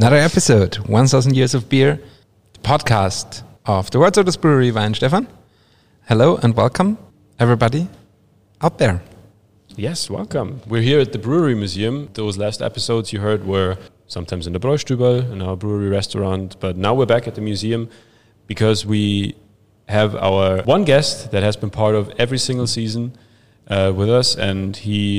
Another episode, 1000 Years of Beer, the podcast of the World's Brewery, Weihenstephan. Hello and welcome, everybody out there. Yes, welcome. We're here at the Brewery Museum. Those last episodes you heard were sometimes in the Bräustübel, in our brewery restaurant, but now we're back at the museum because we have our one guest that has been part of every single season with us, and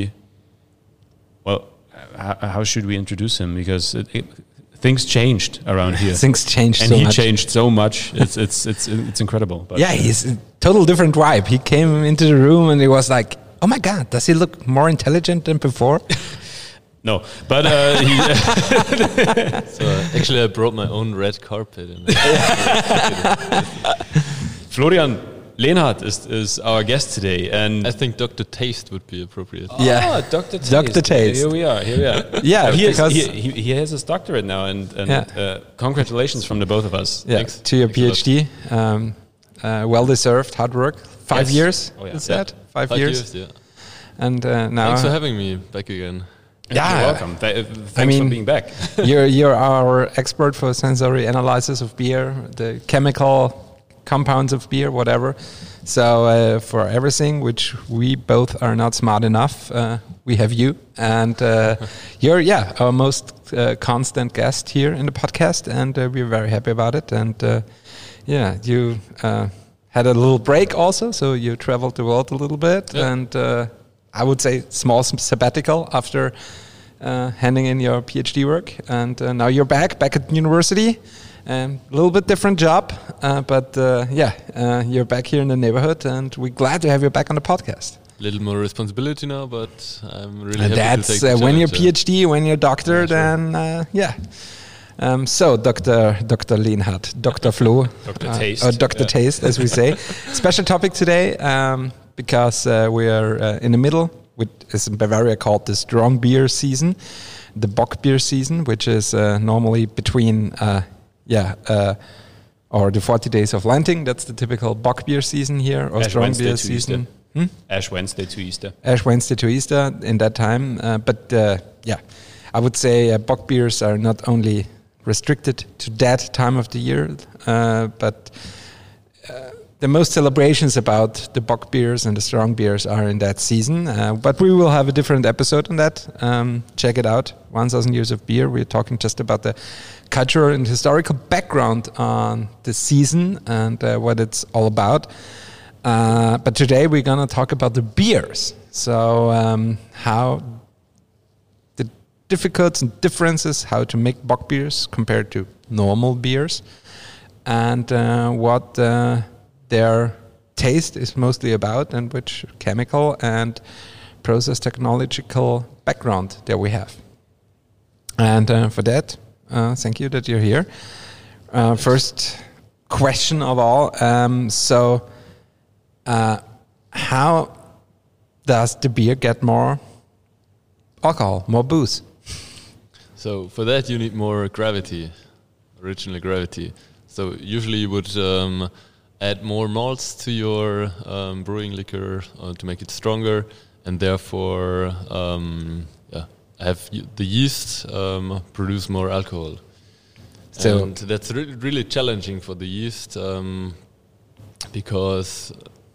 how should we introduce him? Because things changed around here. Things changed and so much. And he changed so much. It's incredible. But, he's a total different vibe. He came into the room and he was like, oh my God, does he look more intelligent than before? No, but So actually I brought my own red carpet. Florian Lehnhardt is our guest today, and I think Dr. Taste would be appropriate. Yeah, Dr. Taste. Dr. Taste. Here we are. Yeah, because he has his doctorate now, and congratulations from the both of us. Yeah, Thanks. to your PhD. Well-deserved hard work. 5 years, is that? 5 years? 5 years, yeah. And now... Thanks for having me back again. Yeah. You're welcome. Thanks for being back. you're our expert for sensory analysis of beer, the chemical compounds of beer, whatever. So for everything which we both are not smart enough, we have you. And you're, our most constant guest here in the podcast, and we're very happy about it. And you had a little break also, so you traveled the world a little bit, and I would say small sabbatical after handing in your PhD work. And now you're back at university. A little bit different job, but you're back here in the neighborhood, and we're glad to have you back on the podcast. A little more responsibility now, but I'm really happy to take the when you're challenge, PhD, when you're doctor, then So Dr. Lehnhardt, Dr. Flo, Dr. Taste, or Dr. Taste, as we say. Special topic today because we are in the middle, which is in Bavaria called the strong beer season, the Bock beer season, which is normally between. Or the 40 days of Lenten. That's the typical Bock beer season here, or Ash strong Wednesday beer to season. Ash Wednesday to Easter. Ash Wednesday to Easter in that time. I would say Bock beers are not only restricted to that time of the year, but the most celebrations about the Bock beers and the strong beers are in that season. But we will have a different episode on that. Check it out, 1000 Years of Beer. We're talking just about the cultural and historical background on the season and what it's all about. But today we're going to talk about the beers. So how the difficulties and differences, how to make Bock beers compared to normal beers, and what their taste is mostly about, and which chemical and process technological background that we have. And for that, thank you that you're here. First question of all, how does the beer get more alcohol, more booze? So for that you need more gravity, original gravity. So usually you would add more malts to your brewing liquor to make it stronger, and therefore have the yeast produce more alcohol. So and that's really challenging for the yeast because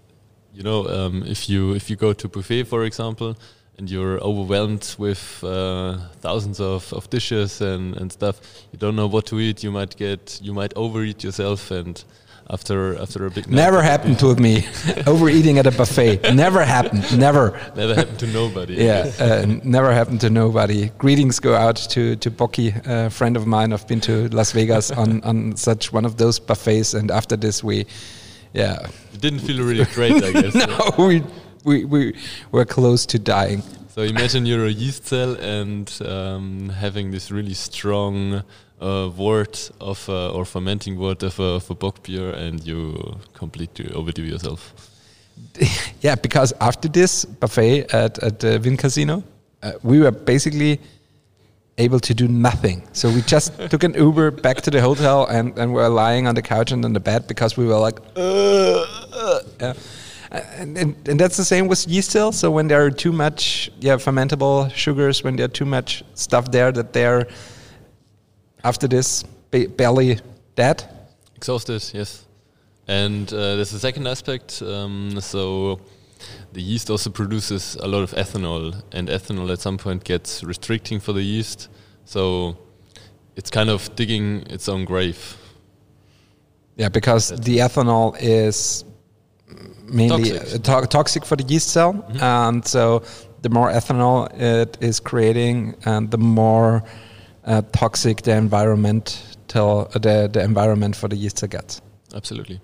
if you go to buffet, for example, and you're overwhelmed with thousands of dishes and stuff, you don't know what to eat. You might overeat yourself, and after a big night. Never happened to me. Overeating at a buffet. Never happened. Never. Never happened to nobody. Never happened to nobody. Greetings go out to Bocky, a friend of mine. I've been to Las Vegas on such one of those buffets, and after this we It didn't feel really great, I guess. No, we were close to dying. So imagine you're a yeast cell and having this really strong wort of or fermenting wort of a Bock beer, and you completely overdo yourself. Yeah, because after this buffet at the Wien Casino, we were basically able to do nothing. So we just took an Uber back to the hotel and were lying on the couch and on the bed because we were like, yeah. And that's the same with yeast cells. So when there are too much fermentable sugars, when there are too much stuff there that they're after this, barely dead. Exhausted, yes. And there's a second aspect. So the yeast also produces a lot of ethanol, and ethanol at some point gets restricting for the yeast. So it's kind of digging its own grave. Yeah, because the ethanol is mainly toxic for the yeast cell, and so the more ethanol it is creating, and the more toxic the environment for the yeast cell gets. Absolutely.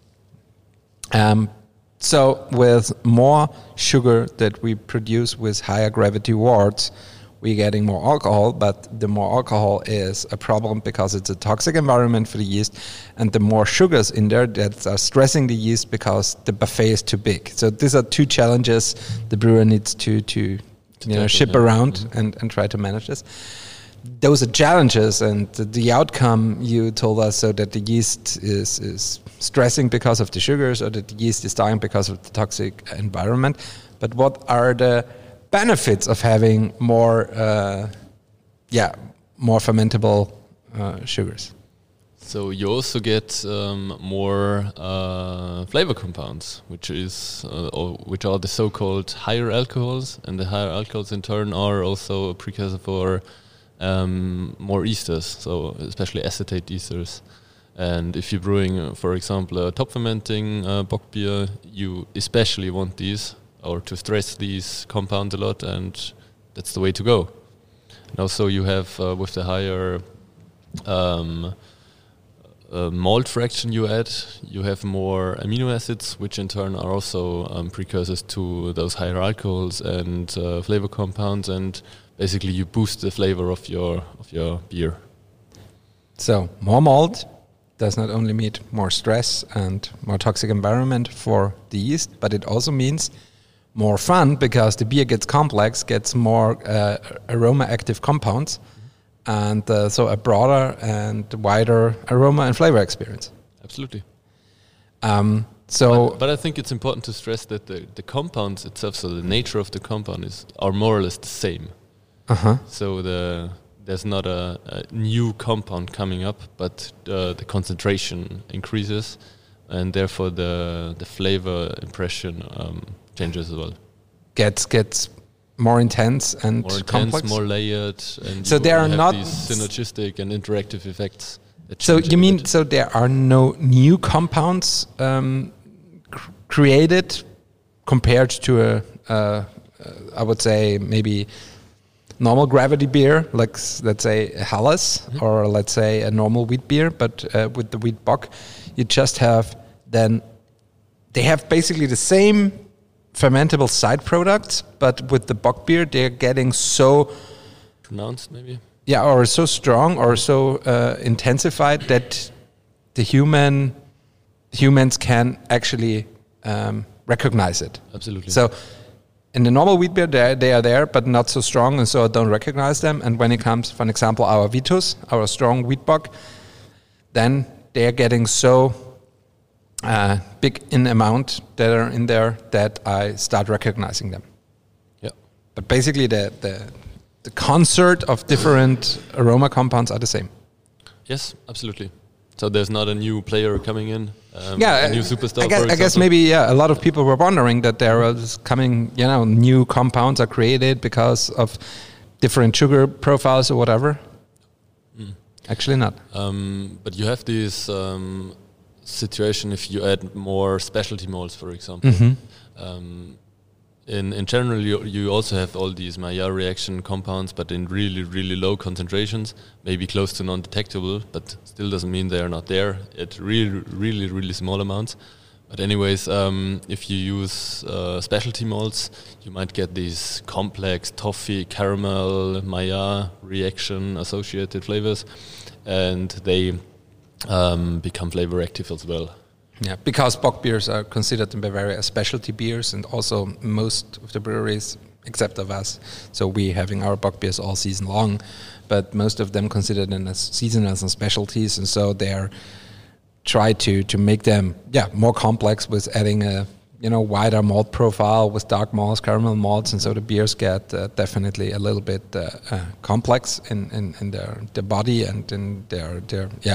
So with more sugar that we produce with higher gravity wards, we're getting more alcohol, but the more alcohol is a problem because it's a toxic environment for the yeast, and the more sugars in there that are stressing the yeast because the buffet is too big. So these are two challenges the brewer needs to ship around and try to manage this. Those are challenges, and the outcome you told us, so that the yeast is stressing because of the sugars, or that the yeast is dying because of the toxic environment. But what are the benefits of having more fermentable sugars? So you also get more flavor compounds, which are the so-called higher alcohols, and the higher alcohols in turn are also a precursor for more esters, so especially acetate esters. And if you're brewing, for example, a top fermenting bock beer, you especially want these, or to stress these compounds a lot, and that's the way to go. And also you have, with the higher malt fraction you add, you have more amino acids, which in turn are also precursors to those higher alcohols and flavor compounds, and basically you boost the flavor of your beer. So more malt does not only mean more stress and more toxic environment for the yeast, but it also means more fun, because the beer gets complex, gets more aroma active compounds, and so a broader and wider aroma and flavor experience. Absolutely. But I think it's important to stress that the compounds itself, so the nature of the compound are more or less the same. So there's not a new compound coming up, but the concentration increases, and therefore the flavor impression changes as well. Gets more intense and complex, more layered, and so there are not these synergistic and interactive effects. So you mean so there are no new compounds created compared to I would say maybe normal gravity beer, like let's say Helles, or let's say a normal wheat beer, but with the wheat bock, you just have they have basically the same fermentable side products, but with the bock beer, they're getting so pronounced, maybe. Yeah, or so strong or so intensified that the humans can actually recognize it. Absolutely. So in the normal wheat beer, they are there, but not so strong, and so I don't recognize them. And when it comes, for example, our Vitus, our strong wheat bock, then they are getting so big in amount that are in there that I start recognizing them. Yeah. But basically, the concert of different aroma compounds are the same. Yes, absolutely. So there's not a new player coming in, a new superstar. I guess maybe a lot of people were wondering that there was coming, new compounds are created because of different sugar profiles or whatever. Actually not. But you have this situation if you add more specialty malts, for example. In general, you also have all these Maillard reaction compounds, but in really, really low concentrations, maybe close to non-detectable, but still doesn't mean they are not there at really, really, really small amounts. But anyways, if you use specialty malts, you might get these complex toffee, caramel, Maillard reaction associated flavors, and they become flavor active as well. Yeah, because bock beers are considered in Bavaria as specialty beers, and also most of the breweries, except of us, so we having our bock beers all season long, but most of them consider them as seasonals and specialties, and so they're try to make them more complex with adding wider malt profile with dark malts, caramel malts, and so the beers get definitely a little bit complex in their body and in their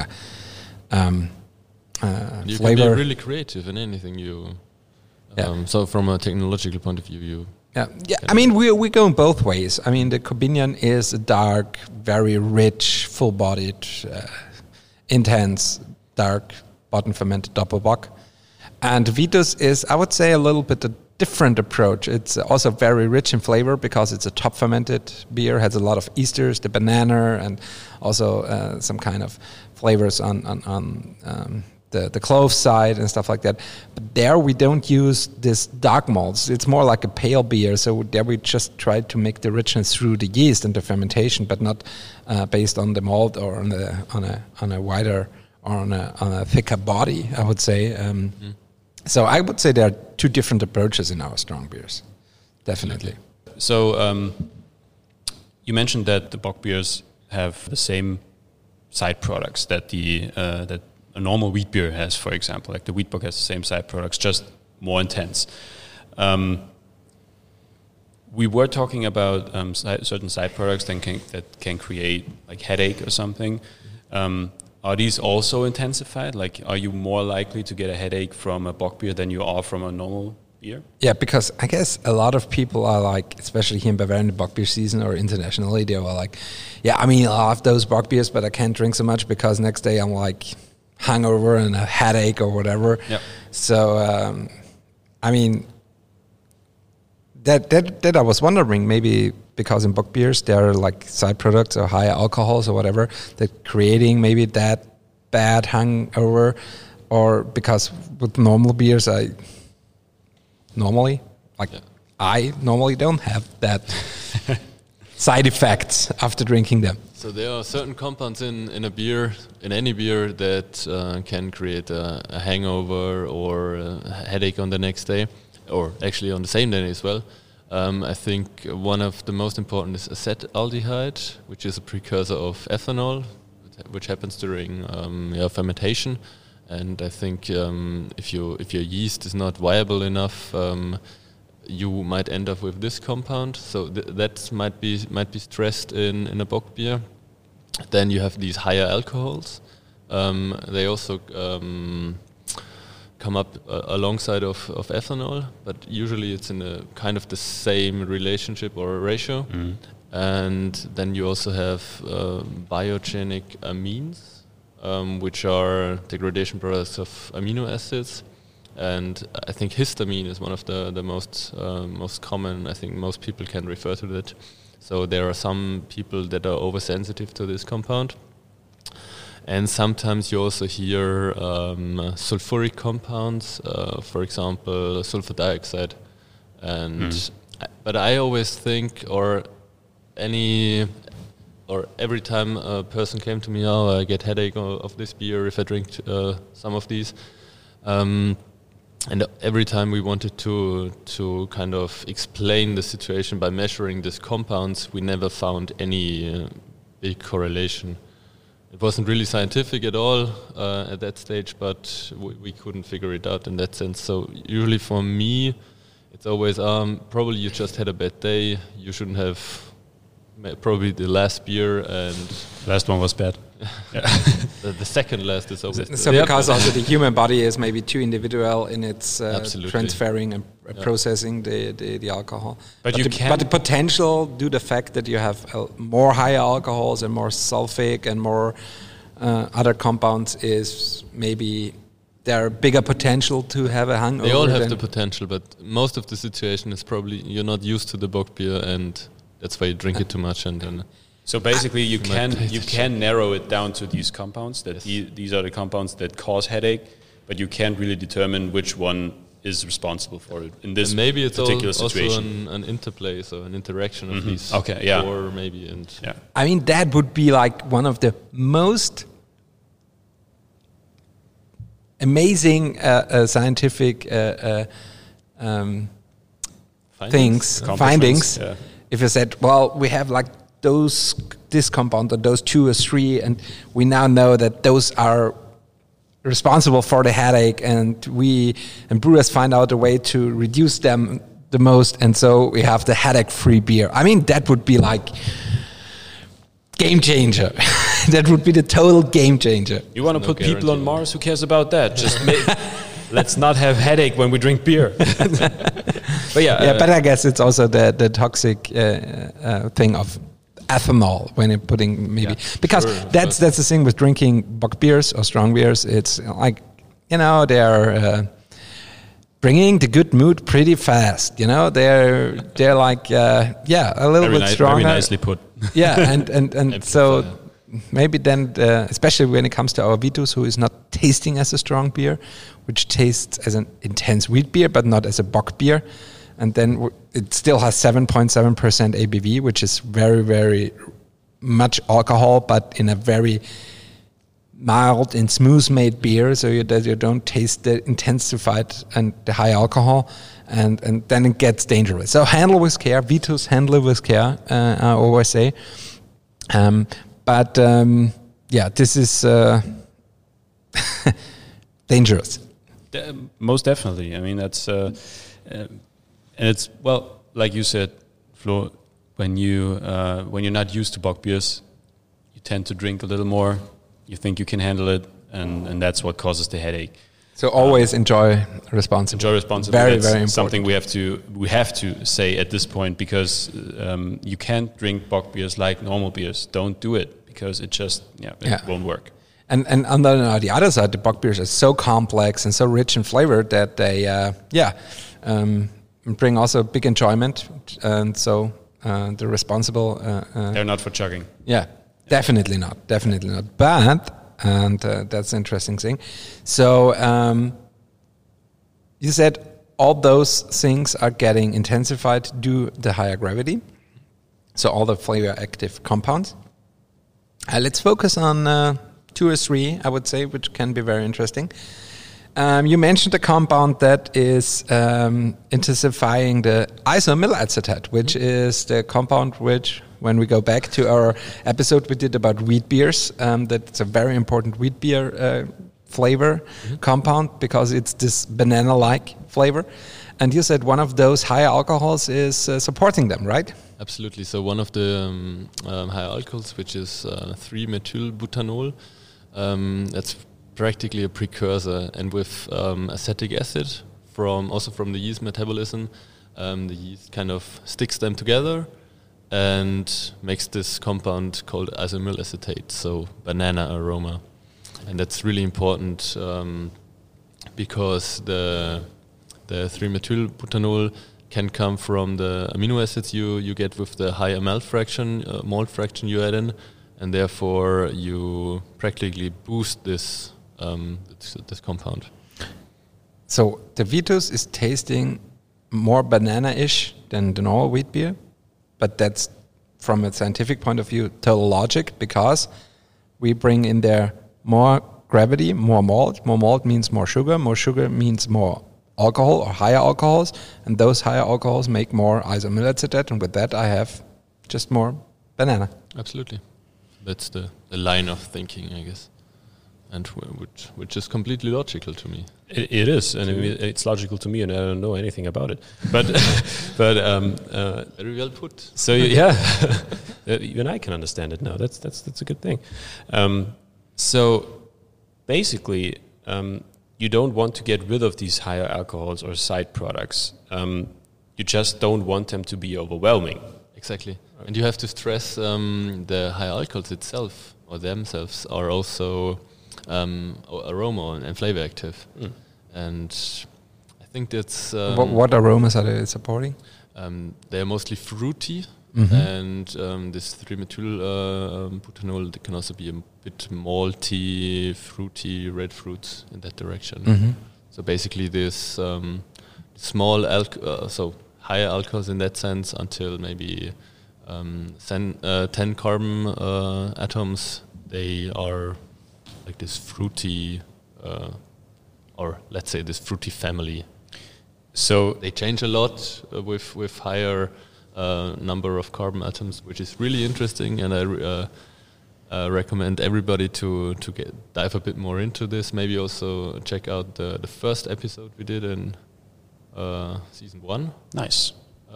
you flavor. can be really creative in anything you. So from a technological point of view, you. Yeah. I mean, we're going both ways. I mean, the Corbinian is a dark, very rich, full-bodied, intense, dark, bottom fermented doppelbock. And Vitus is, I would say, a little bit a different approach. It's also very rich in flavor because it's a top fermented beer, has a lot of esters, the banana, and also some kind of flavors on the clove side and stuff like that. But there we don't use this dark malts. It's more like a pale beer. So there we just try to make the richness through the yeast and the fermentation, but not based on the malt or on a wider or on a thicker body, I would say. So I would say there are two different approaches in our strong beers, definitely. So you mentioned that the bock beers have the same side products that that a normal wheat beer has, for example. Like the wheat bock has the same side products, just more intense. We were talking about certain side products that can create like headache or something. Are these also intensified? Like, are you more likely to get a headache from a bock beer than you are from a normal beer? Yeah, because I guess a lot of people are like, especially here in Bavaria in the bock beer season or internationally, they were like, I mean, I love those bock beers, but I can't drink so much because next day I'm like hungover and a headache or whatever. Yep. So, I mean, that I was wondering, maybe because in bock beers there are like side products or higher alcohols or whatever that creating maybe that bad hangover, or because with normal beers I normally don't have that side effects after drinking them. So there are certain compounds in a beer, in any beer, that can create a hangover or a headache on the next day, or actually on the same day as well. I think one of the most important is acetaldehyde, which is a precursor of ethanol, which happens during fermentation. And I think if your yeast is not viable enough, you might end up with this compound. So that might be stressed in a bock beer. Then you have these higher alcohols. They also come up alongside of ethanol, but usually it's in a kind of the same relationship or ratio. Mm. And then you also have biogenic amines, which are degradation products of amino acids. And I think histamine is one of the most common. I think most people can refer to that. So there are some people that are oversensitive to this compound. And sometimes you also hear sulfuric compounds, for example, sulfur dioxide. And but I always think, every time a person came to me, I get headache of this beer if I drink some of these. And every time we wanted to kind of explain the situation by measuring these compounds, we never found any big correlation. It wasn't really scientific at all at that stage, but we couldn't figure it out in that sense. So usually for me, it's always probably you just had a bad day. You shouldn't have probably the last beer, and last one was bad. the second last is always so because also the human body is maybe too individual in its transferring and processing the alcohol. But the potential, due to the fact that you have more higher alcohols and more sulfic and more other compounds, is maybe there are bigger potential to have a hangover. They all have the potential, but most of the situation is probably you're not used to the bock beer, and that's why you drink it too much, and then. So basically, you can narrow it down to these compounds. That these are the compounds that cause headache, but you can't really determine which one is responsible for it in this particular situation. Maybe it's also an interplay, so an interaction of these. Or maybe I mean, that would be like one of the most amazing scientific findings. Yeah. If you said, well, we have like this compound or those 2 or 3, and we now know that those are responsible for the headache, and brewers find out a way to reduce them the most, and so we have the headache-free beer. I mean, that would be like game changer. That would be the total game changer. You want to put people on Mars? Who cares about that? Just let's not have headache when we drink beer. But but I guess it's also the toxic thing of ethanol when you're putting because that's the thing with drinking bock beers or strong beers. It's like, they're bringing the good mood pretty fast. They're like a little bit stronger. Very nicely put. Yeah, and so maybe then, especially when it comes to our Vitus, who is not tasting as a strong beer, which tastes as an intense wheat beer, but not as a bock beer. And then it still has 7.7% ABV, which is very, very much alcohol, but in a very mild and smooth-made beer, so that you don't taste the intensified and the high alcohol, and then it gets dangerous. So handle with care, Vitus, handle it with care, I always say. This is dangerous. Most definitely. I mean, that's... and it's, well, like you said, Flo, when you're not used to bock beers, you tend to drink a little more. You think you can handle it, and that's what causes the headache. So always enjoy responsibly. Enjoy responsibly. Very, that's very important. Something we have to say at this point, because you can't drink bock beers like normal beers. Don't do it, because it just it won't work. And on the other side, the bock beers are so complex and so rich in flavor that they bring also big enjoyment, and so the responsible. They're not for chugging. Yeah, definitely not. But that's an interesting thing. So you said all those things are getting intensified due to the higher gravity. So all the flavor active compounds. Let's focus on 2 or 3, I would say, which can be very interesting. You mentioned a compound that is intensifying the isoamyl acetate, which is the compound which, when we go back to our episode we did about wheat beers, that's a very important wheat beer flavor compound, because it's this banana-like flavor. And you said one of those higher alcohols is supporting them, right? Absolutely. So one of the higher alcohols, which is 3-methylbutanol, that's practically a precursor, and with acetic acid from the yeast metabolism, the yeast kind of sticks them together and makes this compound called isoamyl acetate, so banana aroma. And that's really important because the 3-methylbutanol can come from the amino acids you get with the high malt fraction you add in, and therefore you practically boost this compound. So the Vitus is tasting more banana-ish than the normal wheat beer, but that's, from a scientific point of view, total logic, because we bring in there more gravity, more malt. More malt means more sugar means more alcohol or higher alcohols, and those higher alcohols make more isoamyl acetate, and with that I have just more banana. Absolutely. That's the line of thinking, I guess. And which is completely logical to me. It is, and it's logical to me, and I don't know anything about it. But very well put. So even I can understand it now. That's a good thing. So basically, you don't want to get rid of these higher alcohols or side products. You just don't want them to be overwhelming. Exactly, and you have to stress the high alcohols itself or themselves are also aroma and flavor active, and I think that's what aromas are they supporting? They are mostly fruity, and this 3-methylbutanol can also be a bit malty, fruity, red fruits in that direction. So basically, this small so higher alcohols in that sense until maybe 10 carbon atoms. They are like this fruity, or let's say this fruity family. So they change a lot with higher number of carbon atoms, which is really interesting. And recommend everybody to dive a bit more into this. Maybe also check out the first episode we did in season 1. Nice.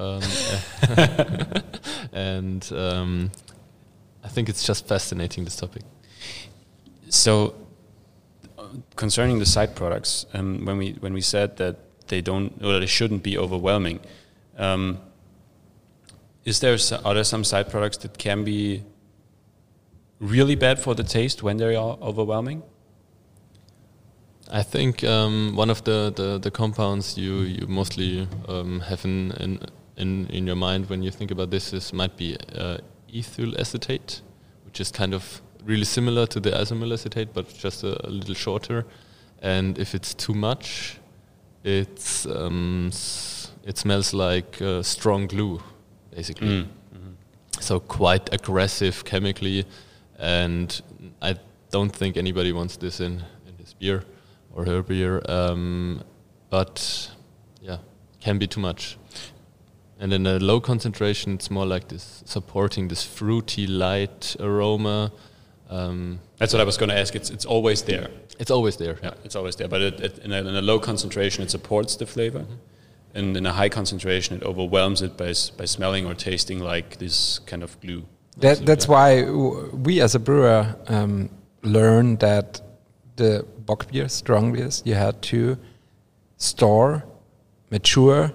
And I think it's just fascinating, this topic. So, concerning the side products, when we said that they shouldn't be overwhelming, are there some side products that can be really bad for the taste when they are overwhelming? I think one of the compounds you mostly have in your mind when you think about this might be ethyl acetate, which is kind of really similar to the isomyl acetate, but just a little shorter. And if it's too much, it smells like strong glue, basically. So quite aggressive chemically, and I don't think anybody wants this in his beer or her beer. But yeah, can be too much. And in a low concentration, it's more like this, supporting this fruity, light aroma. That's what I was going to ask. It's always there. It's always there. Yeah, it's always there. But in a low concentration, it supports the flavor. And in a high concentration, it overwhelms it by smelling or tasting like this kind of glue. That's why we as a brewer learned that the bock beer, strong beers, you had to store, mature,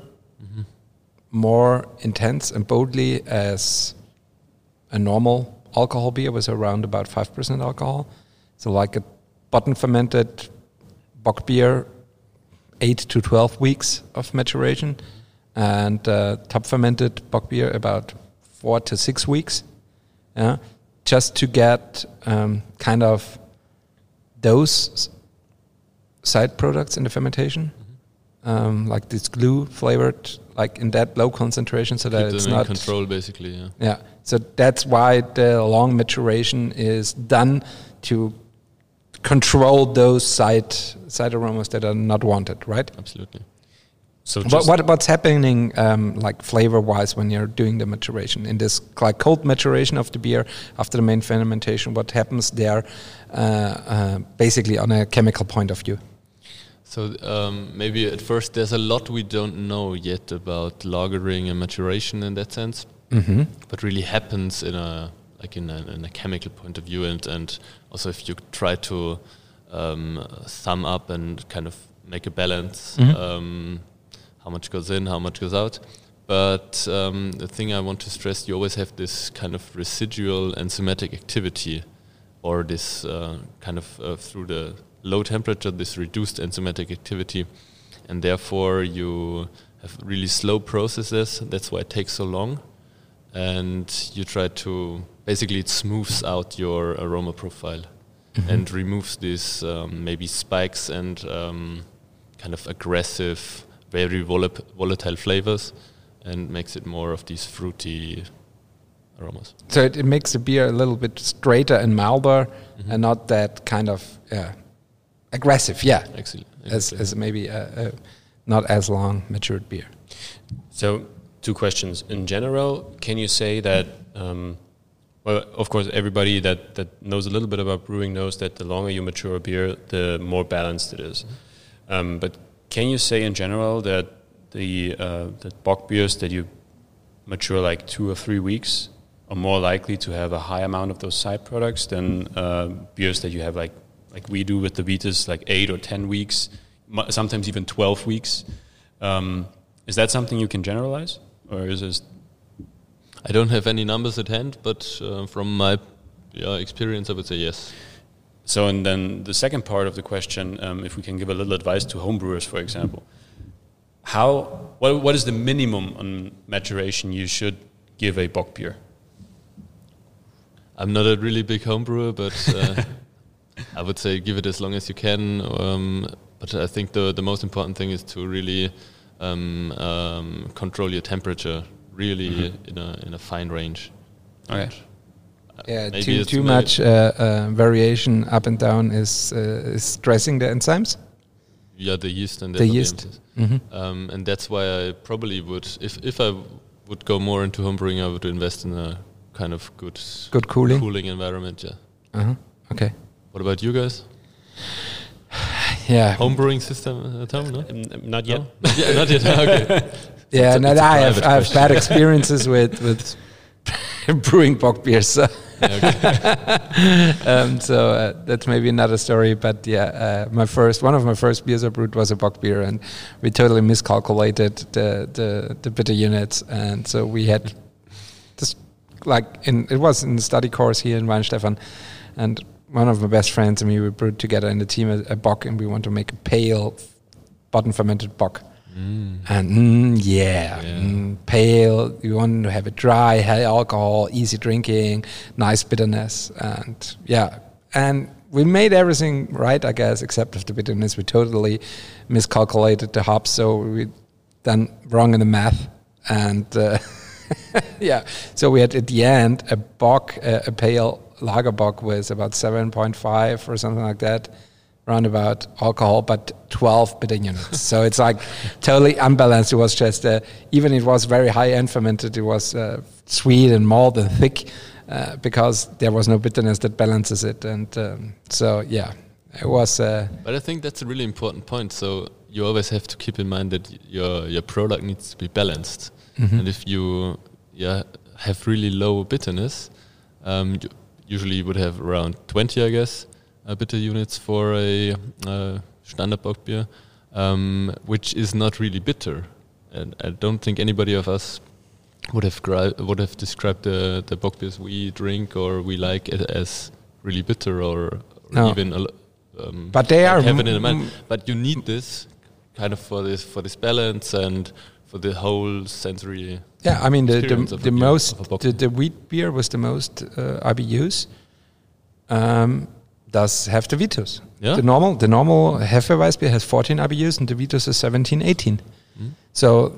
more intense and boldly as a normal alcohol beer was around about 5% alcohol. So like a bottom fermented bock beer, 8 to 12 weeks of maturation, and top fermented bock beer about 4 to 6 weeks. Yeah, just to get kind of those side products in the fermentation, like this glue flavored, like in that low concentration, so that it's not in control, basically. Yeah. Yeah. So that's why the long maturation is done to control those side aromas that are not wanted, right? Absolutely. So what's happening, like flavor-wise, when you're doing the maturation in this like cold maturation of the beer after the main fermentation? What happens there, basically on a chemical point of view? So maybe at first there's a lot we don't know yet about lagering and maturation in that sense, but really happens in a chemical point of view, and also if you try to sum up and kind of make a balance. How much goes in, how much goes out. But the thing I want to stress, you always have this kind of residual enzymatic activity, or this kind of through the low temperature, this reduced enzymatic activity, and therefore you have really slow processes. That's why it takes so long. And you try to, basically it smooths out your aroma profile and removes these maybe spikes and kind of aggressive, very volatile flavors, and makes it more of these fruity aromas. So it makes the beer a little bit straighter and milder, and not that kind of aggressive. Yeah, Excellent. As maybe not as long matured beer. So 2 questions. In general, can you say that? Well, of course, everybody that knows a little bit about brewing knows that the longer you mature a beer, the more balanced it is. But can you say in general that the bock beers that you mature like 2 or 3 weeks are more likely to have a high amount of those side products than beers that you have like we do with the Vitis, like 8 or 10 weeks, sometimes even 12 weeks? Is that something you can generalize, or is this? I don't have any numbers at hand, but from my experience, I would say yes. So, and then the second part of the question, if we can give a little advice to homebrewers, for example, what is the minimum on maturation you should give a bock beer? I'm not a really big homebrewer, but I would say give it as long as you can. But I think the most important thing is to really control your temperature, really in a fine range. Okay. Yeah, too much variation up and down is stressing the enzymes. Yeah, the yeast and the yeast. And that's why I probably would, if I would go more into homebrewing, I would invest in a kind of good cooling environment. Yeah. Okay. What about you guys? Yeah. Home brewing system at home, no? Not yet. No? Yeah, not yet. Okay. Yeah, It's a- no, it's a I have private bad question. experiences with brewing bock beers. So, so that's maybe another story. But yeah, one of my first beers I brewed was a bock beer, and we totally miscalculated the bitter units, and so we had this it was in the study course here in Weinstefan, and one of my best friends and me, we brewed together in the team a bock, and we want to make a pale bottom fermented bock. And pale, you want to have it dry, high alcohol, easy drinking, nice bitterness, and we made everything right, I guess, except of the bitterness. We totally miscalculated the hops, so we done wrong in the math, and so we had at the end a bock, a pale lager bock with about 7.5 or something like that. Roundabout alcohol, but 12 bitter units. So it's like totally unbalanced. It was just, even it was very high end fermented, it was sweet and malt and thick because there was no bitterness that balances it. And it was. But I think that's a really important point. So you always have to keep in mind that your product needs to be balanced. And if you have really low bitterness, usually you would have around 20, I guess, bitter units for a standard bock beer, which is not really bitter. And I don't think anybody of us would have described the bock beers we drink or we like as really bitter or even. But they are. Have it in the mind. But you need this kind of for this balance and for the whole sensory. Yeah, I mean the wheat beer was the most IBUs. Does have the Vitus. Yeah. The normal Hefeweiss beer has 14 IBUs and the Vitus is 17, 18. So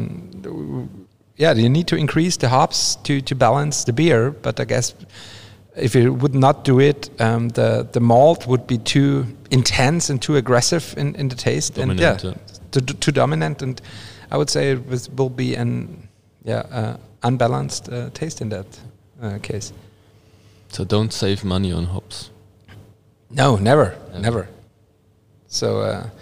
you need to increase the hops to balance the beer. But I guess if you would not do it, the malt would be too intense and too aggressive in the taste, Dominant, too dominant. And I would say it will be an unbalanced taste in that case. So don't save money on hops. No, never. So,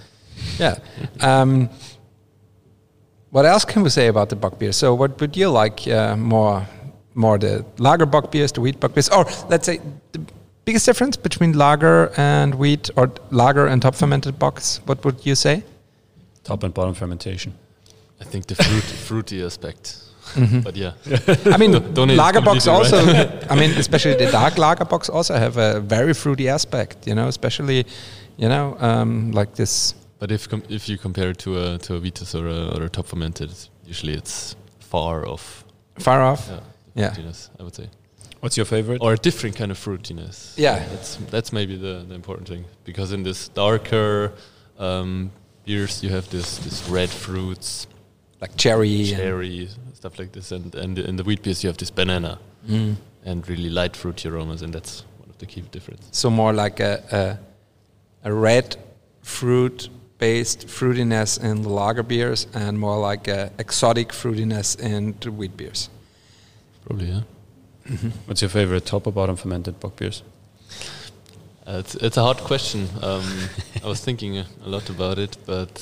what else can we say about the bock beer? So, what would you like more the lager bock beers, the wheat bock beers, or let's say the biggest difference between lager and wheat, or lager and top fermented bocks? What would you say? Top and bottom fermentation. I think the fruity aspect. But yeah, I mean, lager box also. Right? I mean, especially the dark lager box also have a very fruity aspect. Especially, like this. But if you compare it to a Vitus or a top fermented, usually it's far off. Far off. Yeah. Fruitiness, I would say. What's your favorite? Or a different kind of fruitiness. Yeah. That's maybe the important thing, because in this darker beers you have this red fruits, like cherry, stuff like this, and in the wheat beers you have this banana and really light fruity aromas, and that's one of the key differences. So more like a red fruit based fruitiness in the lager beers, and more like a exotic fruitiness in the wheat beers. Probably, yeah. What's your favorite top or bottom fermented bock beers? It's a hard question. I was thinking a lot about it, but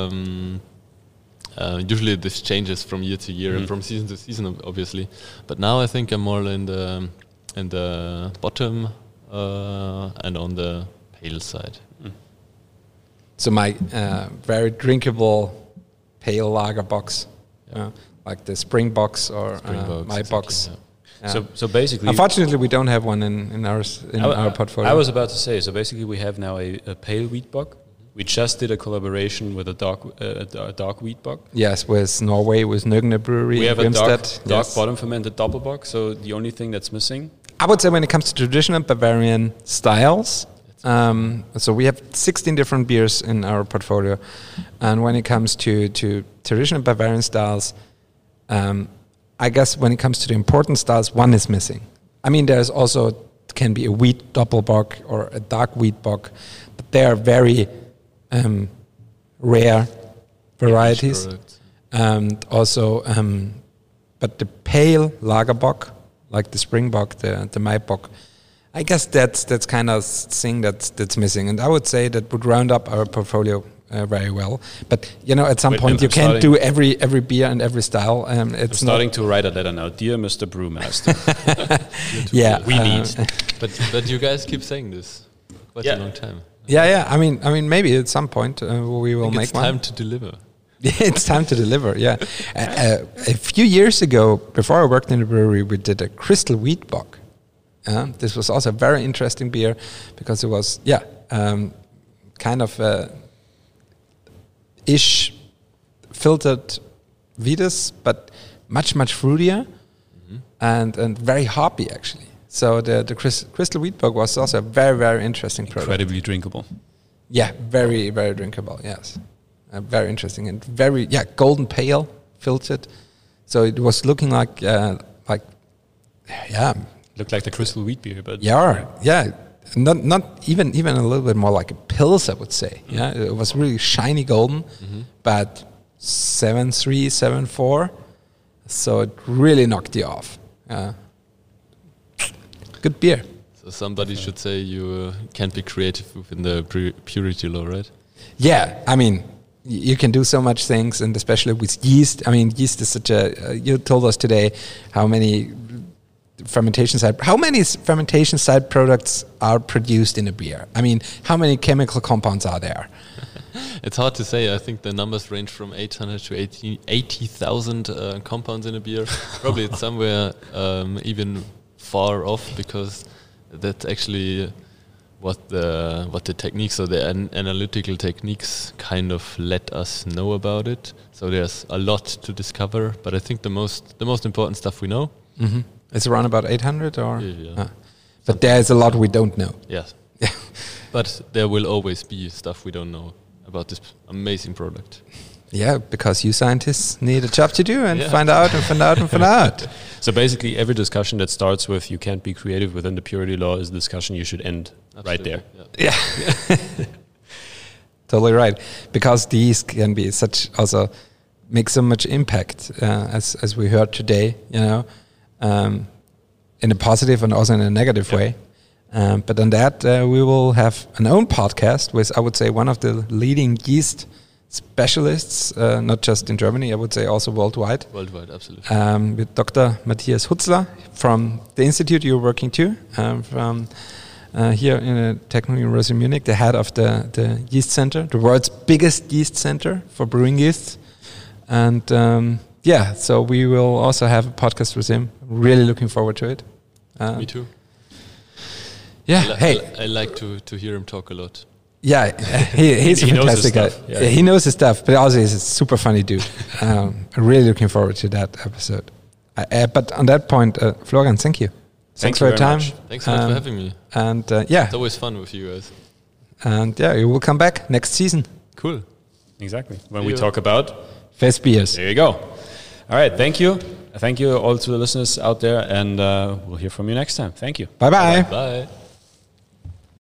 usually this changes from year to year and from season to season, obviously. But now I think I'm more in the bottom and on the pale side. So my very drinkable pale lager box, like the Springboks or my box. Yeah. Yeah. So basically, unfortunately, we don't have one in our portfolio. I was about to say. So basically, we have now a pale wheat bock. We just did a collaboration with a dark wheat bock. Yes, with Norway, with Nøgne Brewery. We have a dark yes. bottom fermented doppelbock. So the only thing that's missing, I would say, when it comes to traditional Bavarian styles, so we have 16 different beers in our portfolio, and when it comes to traditional Bavarian styles, I guess when it comes to the important styles, one is missing. I mean, there's also can be a wheat doppelbock or a dark wheat bock, but they are very rare varieties. And also, but the pale lager bock, like the Springbock, the Maibock, I guess that's kind of thing that's missing, and I would say that would round up our portfolio very well. But at some point you can't do every beer and every style. I'm starting to write a letter now, dear Mr. Brewmaster. Yeah, we need. But you guys keep saying this quite a long time. Yeah. I mean, maybe at some point we will make one. It's time to deliver. It's time to deliver. Yeah. A few years ago, before I worked in the brewery, we did a Crystal Wheat Bock. This was also a very interesting beer because it was kind of ish filtered Vitis, but much fruitier and very hoppy actually. So the Crystal Wheat Bock was also a very, very interesting product. Incredibly drinkable. Yeah, very, very drinkable. Yes, very interesting and very golden pale filtered. So it was looking like looked like the Crystal Wheat beer, but not even a little bit more like a Pils, I would say. Yeah, it was really shiny golden, but 7.3, 7.4. So it really knocked you off. Good beer. So somebody should say you can't be creative within the purity law, right? Yeah, I mean, you can do so much things, and especially with yeast. I mean, yeast is such a. You told us today how many fermentation side products are produced in a beer. I mean, how many chemical compounds are there? It's hard to say. I think the numbers range from 800 to 80,000 compounds in a beer. Probably it's somewhere even far off, because that's actually what the techniques or the analytical techniques kind of let us know about it. So there's a lot to discover, but I think the most important stuff we know. Mm-hmm. It's around about 800, or yeah. But there's a lot we don't know. Yes. Yeah. But there will always be stuff we don't know about this amazing product. Yeah, because you scientists need a job to do and find out. So basically, every discussion that starts with "you can't be creative within the purity law" is a discussion you should end right there. Yeah. Totally right. Because these can be make so much impact, as we heard today. In a positive and also in a negative way. But on that, we will have an own podcast with, I would say, one of the leading yeast specialists, not just in Germany, I would say also worldwide. Worldwide, absolutely. With Dr. Matthias Hutzler from the institute you're working to, from here in the Technical University of Munich, the head of the yeast center, the world's biggest yeast center for brewing yeast. And so we will also have a podcast with him. Really looking forward to it. Me too. Yeah, I like to hear him talk a lot. Yeah, he's a fantastic guy. Yeah, he knows his stuff, but also he's a super funny dude. I'm really looking forward to that episode. But on that point, Florian, thank you. Thanks for your time. Thanks so much for having me. And it's always fun with you guys. And you will come back next season. Cool. Exactly. When we talk about Fest beers. There you go. All right. Thank you. Thank you all to the listeners out there, and we'll hear from you next time. Thank you. Bye-bye. Bye.